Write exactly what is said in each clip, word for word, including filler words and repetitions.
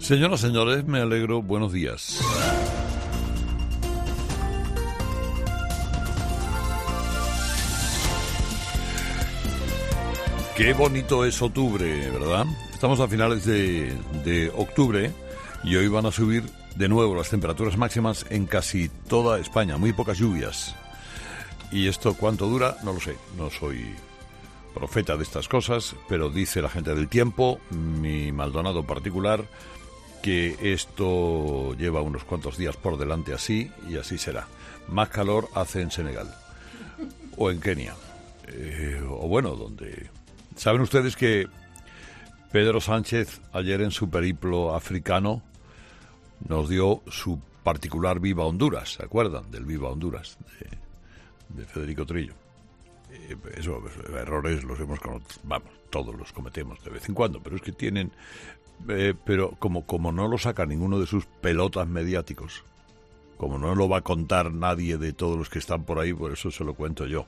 Señoras y señores, me alegro. Buenos días. Qué bonito es octubre, ¿verdad? Estamos a finales de, de octubre y hoy van a subir de nuevo las temperaturas máximas en casi toda España. Muy pocas lluvias. ¿Y esto cuánto dura? No lo sé. No soy profeta de estas cosas, pero dice la gente del tiempo, mi Maldonado particular, que esto lleva unos cuantos días por delante así, y así será. Más calor hace en Senegal o en Kenia, eh, o bueno, donde... ¿Saben ustedes que Pedro Sánchez ayer en su periplo africano nos dio su particular Viva Honduras? ¿Se acuerdan del Viva Honduras de, de Federico Trillo? Eh, eso, errores los hemos conocido, vamos, todos los cometemos de vez en cuando, pero es que tienen... Eh, pero como, como no lo saca ninguno de sus pelotas mediáticos, como no lo va a contar nadie de todos los que están por ahí, por eso se lo cuento yo.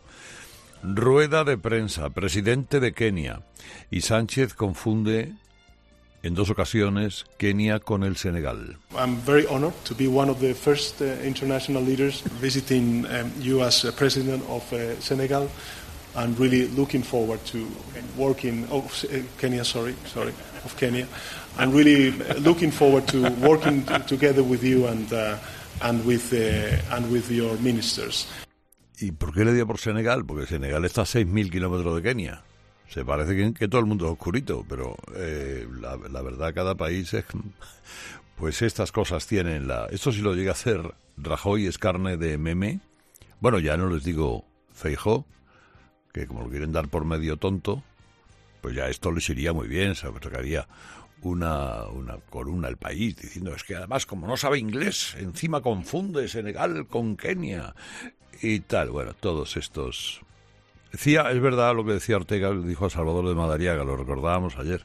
Rueda de prensa, presidente de Kenia, y Sánchez confunde en dos ocasiones Kenia con el Senegal. I'm very honored to be one of the first uh, international leaders visiting um, you as uh, president of uh, Senegal. I'm really looking forward to working. Oh, Kenya, sorry, sorry, of Kenya. I'm really looking forward to working t- together with you and uh, and with uh, and with your ministers. ¿Y por qué le dio por Senegal? Porque Senegal está a seis mil kilómetros de Kenia. Se parece que, que todo el mundo es oscurito, pero eh, la, la verdad cada país es... Pues estas cosas tienen la... Esto si lo llega a hacer Rajoy es carne de meme. Bueno, ya no les digo Feijóo, que como lo quieren dar por medio tonto, pues ya esto les iría muy bien, se sacaría una, una columna al país diciendo, es que además como no sabe inglés, encima confunde Senegal con Kenia y tal. Bueno, todos estos... Decía, es verdad lo que decía Ortega, le dijo a Salvador de Madariaga, lo recordábamos ayer.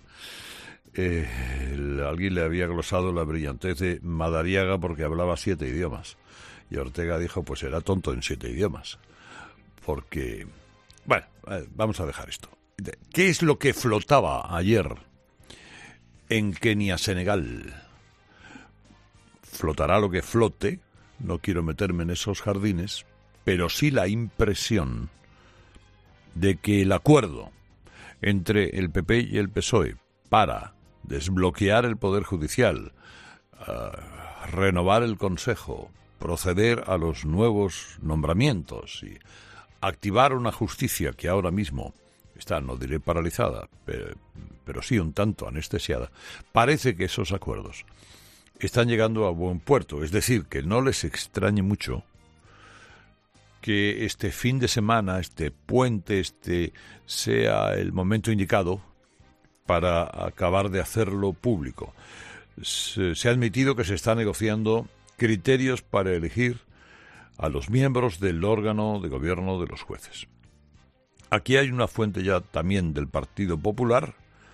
Eh, el, alguien le había glosado la brillantez de Madariaga porque hablaba siete idiomas. Y Ortega dijo, pues era tonto en siete idiomas. Porque... Bueno, vamos a dejar esto. ¿Qué es lo que flotaba ayer en Kenia, Senegal? Flotará lo que flote, no quiero meterme en esos jardines, pero sí la impresión de que el acuerdo entre el P P y el P S O E para desbloquear el Poder Judicial, uh, renovar el Consejo, proceder a los nuevos nombramientos y activar una justicia que ahora mismo está, no diré paralizada, pero, pero sí un tanto anestesiada, parece que esos acuerdos están llegando a buen puerto. Es decir, que no les extrañe mucho que este fin de semana, este puente, este sea el momento indicado para acabar de hacerlo público. Se, se ha admitido que se está negociando criterios para elegir a los miembros del órgano de gobierno de los jueces. Aquí hay una fuente ya también del Partido Popular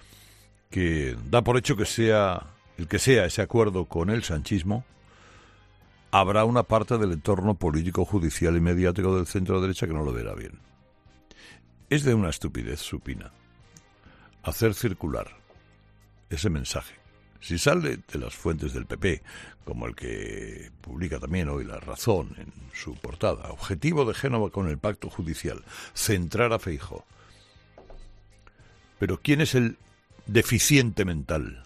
que da por hecho que sea el que sea ese acuerdo con el sanchismo, habrá una parte del entorno político, judicial y mediático del centro derecha que no lo verá bien. Es de una estupidez supina hacer circular ese mensaje. Si sale de las fuentes del P P, como el que publica también hoy La Razón en su portada, objetivo de Génova con el pacto judicial, centrar a Feijóo. Pero ¿quién es el deficiente mental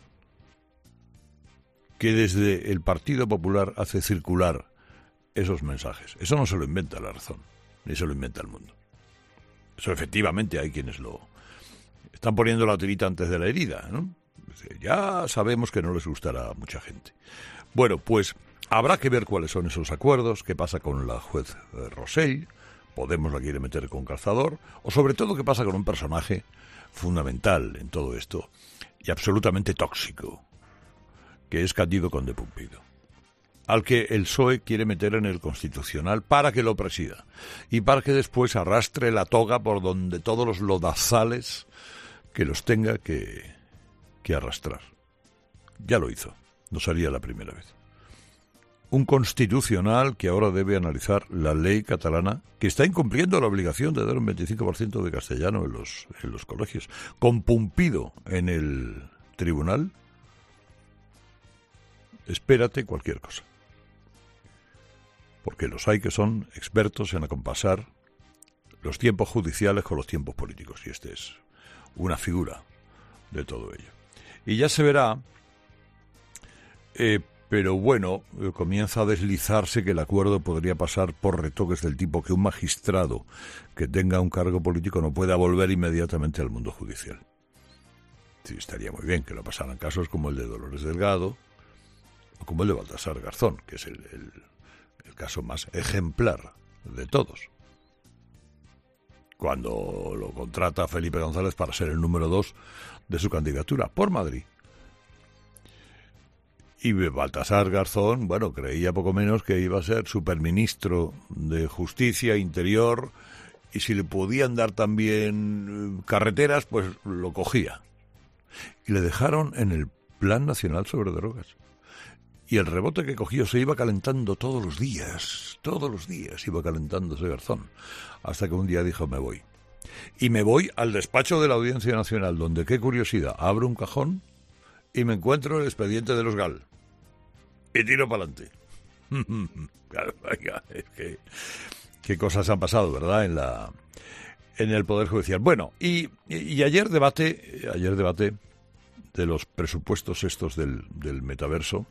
que desde el Partido Popular hace circular esos mensajes? Eso no se lo inventa La Razón, ni se lo inventa el mundo. Eso efectivamente hay quienes lo están poniendo la tirita antes de la herida, ¿no? Ya sabemos que no les gustará a mucha gente. Bueno, pues habrá que ver cuáles son esos acuerdos, qué pasa con la juez Rosell, Podemos la quiere meter con calzador, o sobre todo qué pasa con un personaje fundamental en todo esto y absolutamente tóxico, que es Cándido Conde Pumpido, al que el P S O E quiere meter en el Constitucional para que lo presida y para que después arrastre la toga por donde todos los lodazales que los tenga que, que arrastrar. Ya lo hizo, no sería la primera vez. Un Constitucional que ahora debe analizar la ley catalana, que está incumpliendo la obligación de dar un veinticinco por ciento de castellano en los, en los colegios, con Pumpido en el tribunal. espérate cualquier cosa. Porque los hay que son expertos en acompasar los tiempos judiciales con los tiempos políticos, y este es una figura de todo ello. Y ya se verá, eh, pero bueno, eh, comienza a deslizarse que el acuerdo podría pasar por retoques del tipo que un magistrado que tenga un cargo político no pueda volver inmediatamente al mundo judicial. Sí, estaría muy bien que lo pasaran casos como el de Dolores Delgado o como el de Baltasar Garzón, que es el, el, el caso más ejemplar de todos. Cuando lo contrata Felipe González para ser el número dos de su candidatura por Madrid. Y Baltasar Garzón, bueno, creía poco menos que iba a ser superministro de Justicia, Interior, y si le podían dar también carreteras, pues lo cogía. Y le dejaron en el Plan Nacional sobre Drogas. Y el rebote que cogió se iba calentando todos los días, todos los días iba calentándose Garzón, hasta que un día dijo, me voy. Y me voy al despacho de la Audiencia Nacional, donde, qué curiosidad, abro un cajón y me encuentro el expediente de los G A L. Y tiro para adelante. Claro, oiga, es que qué cosas han pasado, ¿verdad?, en la en el Poder Judicial. Bueno, y, y ayer debate, ayer debate de los presupuestos estos del, del metaverso.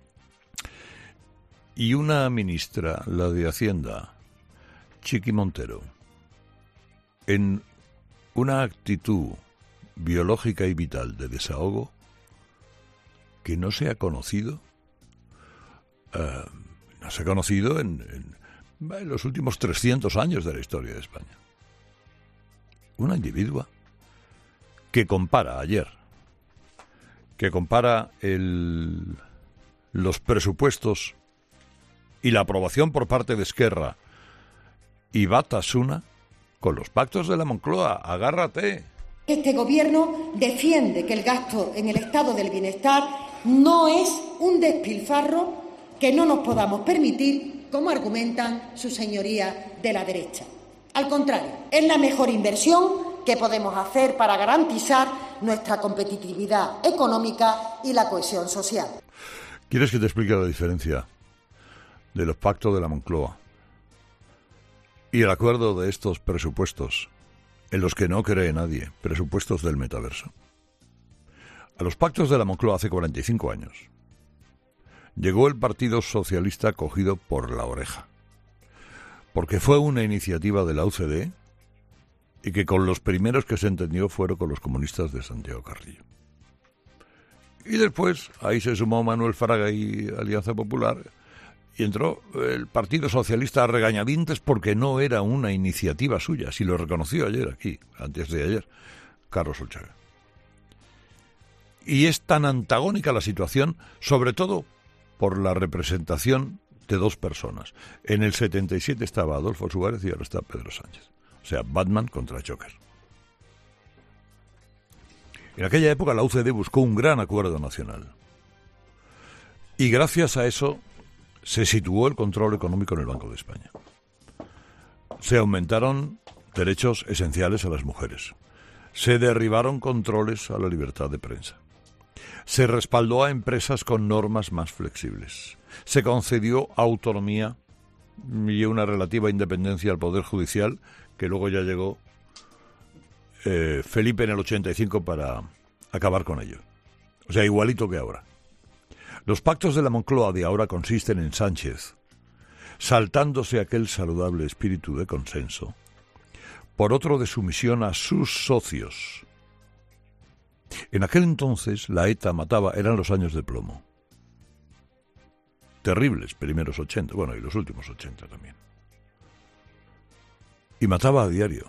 Y una ministra, la de Hacienda, Chiqui Montero, en una actitud biológica y vital de desahogo que no se ha conocido, uh, no se ha conocido en, en, en los últimos trescientos años de la historia de España. Una individua que compara ayer, que compara el, los presupuestos y la aprobación por parte de Esquerra y Batasuna con los pactos de la Moncloa. Agárrate. Este gobierno defiende que el gasto en el estado del bienestar no es un despilfarro que no nos podamos permitir, como argumentan sus señorías de la derecha. Al contrario, es la mejor inversión que podemos hacer para garantizar nuestra competitividad económica y la cohesión social. ¿Quieres que te explique la diferencia de los pactos de la Moncloa y el acuerdo de estos presupuestos en los que no cree nadie, presupuestos del metaverso? A los pactos de la Moncloa hace cuarenta y cinco años llegó el Partido Socialista cogido por la oreja, porque fue una iniciativa de la U C D y que con los primeros que se entendió fueron con los comunistas de Santiago Carrillo. Y después ahí se sumó Manuel Fraga y Alianza Popular, y entró el Partido Socialista a regañadientes porque no era una iniciativa suya, si lo reconoció ayer aquí, antes de ayer, Carlos Olchaga. Y es tan antagónica la situación, sobre todo por la representación de dos personas. En el setenta y siete estaba Adolfo Suárez y ahora está Pedro Sánchez. O sea, Batman contra Joker. En aquella época la U C D buscó un gran acuerdo nacional. Y gracias a eso se situó el control económico en el Banco de España. Se aumentaron derechos esenciales a las mujeres. Se derribaron controles a la libertad de prensa. Se respaldó a empresas con normas más flexibles. Se concedió autonomía y una relativa independencia al Poder Judicial, que luego ya llegó eh, Felipe en el ochenta y cinco para acabar con ello. O sea, igualito que ahora. Los pactos de la Moncloa de ahora consisten en Sánchez saltándose aquel saludable espíritu de consenso por otro de sumisión a sus socios. En aquel entonces la ETA mataba, eran los años de plomo. Terribles, primeros ochenta, bueno, y los últimos ochenta también. Y mataba a diario.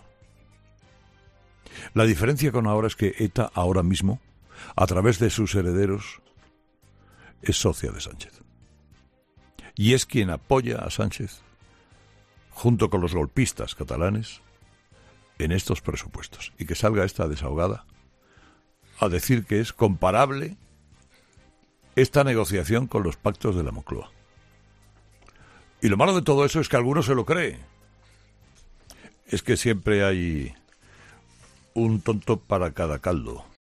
La diferencia con ahora es que ETA ahora mismo, a través de sus herederos, es socia de Sánchez. Y es quien apoya a Sánchez, junto con los golpistas catalanes, en estos presupuestos. Y que salga esta desahogada a decir que es comparable esta negociación con los pactos de la Moncloa. Y lo malo de todo eso es que alguno se lo cree. Es que siempre hay un tonto para cada caldo.